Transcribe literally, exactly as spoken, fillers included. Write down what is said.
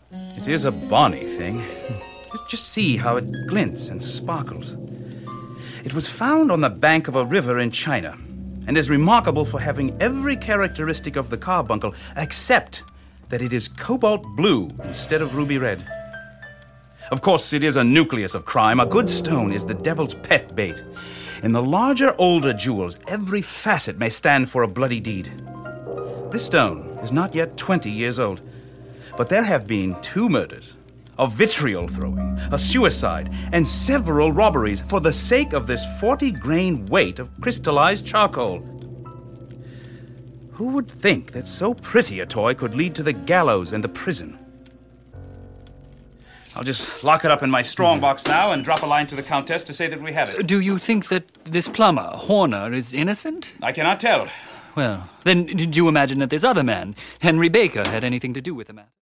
It is a bonny thing. Just see how it glints and sparkles. It was found on the bank of a river in China and is remarkable for having every characteristic of the carbuncle except that it is cobalt blue instead of ruby red. Of course, it is a nucleus of crime. A good stone is the devil's pet bait. In the larger, older jewels, every facet may stand for a bloody deed. This stone is not yet twenty years old, but there have been two murders, a vitriol throwing, a suicide, and several robberies for the sake of this forty-grain weight of crystallized charcoal. Who would think that so pretty a toy could lead to the gallows and the prison? I'll just lock it up in my strongbox now and drop a line to the Countess to say that we have it. Do you think that this plumber, Horner, is innocent? I cannot tell. Well, then did you imagine that this other man, Henry Baker, had anything to do with the matter?